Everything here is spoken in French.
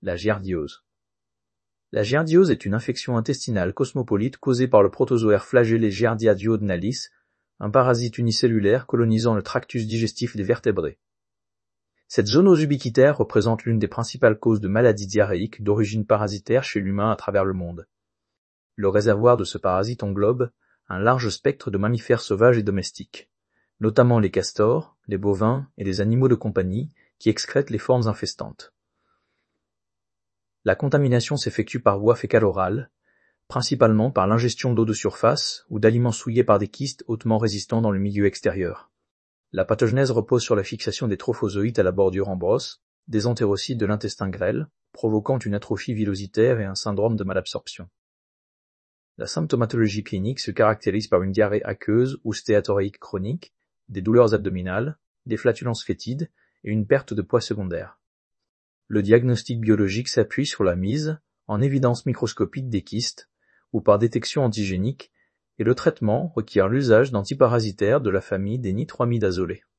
La giardiose. La giardiose est une infection intestinale cosmopolite causée par le protozoaire flagellé Giardia duodenalis, un parasite unicellulaire colonisant le tractus digestif des vertébrés. Cette zoonose ubiquitaire représente l'une des principales causes de maladies diarrhéiques d'origine parasitaire chez l'humain à travers le monde. Le réservoir de ce parasite englobe un large spectre de mammifères sauvages et domestiques, notamment les castors, les bovins et les animaux de compagnie qui excrètent les formes infestantes. La contamination s'effectue par voie fécale-orale, principalement par l'ingestion d'eau de surface ou d'aliments souillés par des kystes hautement résistants dans le milieu extérieur. La pathogenèse repose sur la fixation des trophozoïtes à la bordure en brosse, des entérocytes de l'intestin grêle, provoquant une atrophie villositaire et un syndrome de malabsorption. La symptomatologie clinique se caractérise par une diarrhée aqueuse ou stéatoréique chronique, des douleurs abdominales, des flatulences fétides et une perte de poids secondaire. Le diagnostic biologique s'appuie sur la mise en évidence microscopique des kystes ou par détection antigénique, et le traitement requiert l'usage d'antiparasitaires de la famille des nitroamidazolés.